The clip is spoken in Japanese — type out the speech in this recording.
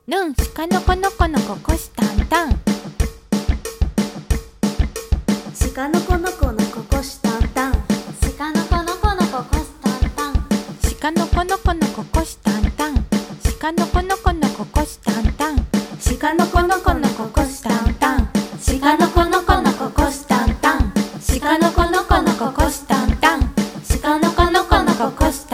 ヌンシカのこのこのここしたんたん。 鹿の子の子のここしたんたん。 鹿の子の子のここしたんたん。 鹿のこのこのここしたんたん。鹿のこのこのここしたんたん。 鹿の子の子のここしたんたん。 鹿の子の子のここしたんたん。 鹿の子の子のここしたんたん。 鹿の子の子のここしたんたん。